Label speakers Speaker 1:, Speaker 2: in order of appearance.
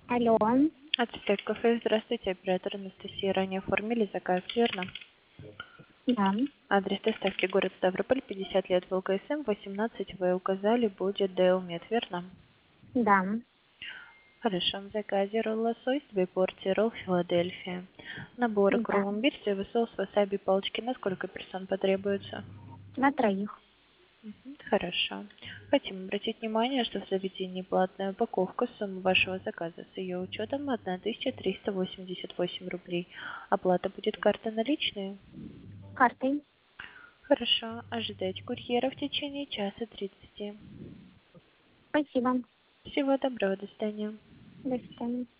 Speaker 1: Алло,
Speaker 2: Ацтек кафе, здравствуйте, оператор Анастасия. Ранее оформили заказ, верно?
Speaker 1: да,
Speaker 2: Адрес доставки город Ставрополь, 50 лет, ВЛКСМ, 18 вы указали, будет Делмет, верно?
Speaker 1: да,
Speaker 2: Хорошо, в заказе ролл лосось, 2 порции ролл Филадельфия. Набор
Speaker 1: да,
Speaker 2: крумбир, соус, васаби, палочки. На сколько персон потребуется?
Speaker 1: на троих.
Speaker 2: Хорошо. Хотим обратить внимание, что в заведении платная упаковка. Сумма вашего заказа с ее учетом 1388 рублей. Оплата будет карта наличные.
Speaker 1: Картой.
Speaker 2: Хорошо. Ожидайте курьера в течение часа 30.
Speaker 1: Спасибо.
Speaker 2: Всего доброго. До свидания.
Speaker 1: До свидания.